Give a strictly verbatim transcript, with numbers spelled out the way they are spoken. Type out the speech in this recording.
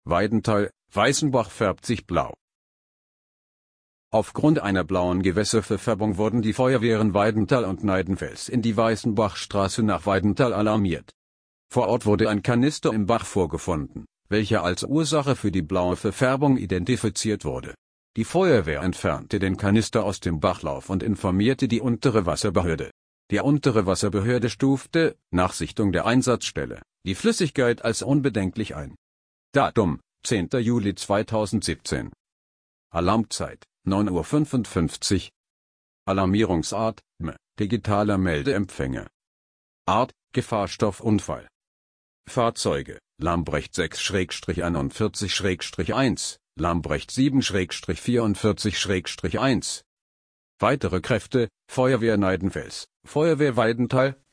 Weidenthal, Weißenbach färbt sich blau. Aufgrund einer blauen Gewässerverfärbung wurden die Feuerwehren Weidenthal und Neidenfels in die Weißenbachstraße nach Weidenthal alarmiert. Vor Ort wurde ein Kanister im Bach vorgefunden, welcher als Ursache für die blaue Verfärbung identifiziert wurde. Die Feuerwehr entfernte den Kanister aus dem Bachlauf und informierte die untere Wasserbehörde. Die untere Wasserbehörde stufte, nach Sichtung der Einsatzstelle, die Flüssigkeit als unbedenklich ein. Datum: zehnter Juli zweitausendsiebzehn. Alarmzeit: neun Uhr fünfundfünfzig. Alarmierungsart: M, digitaler Meldeempfänger. Art: Gefahrstoffunfall. Fahrzeuge: Lambrecht sechs einundvierzig eins, Lambrecht sieben vierundvierzig eins. Weitere Kräfte: Feuerwehr Neidenfels, Feuerwehr Weidenthal,